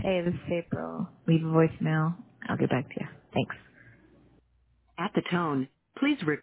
Hey, this is April. Leave a voicemail. I'll get back to you. Thanks. At the tone, please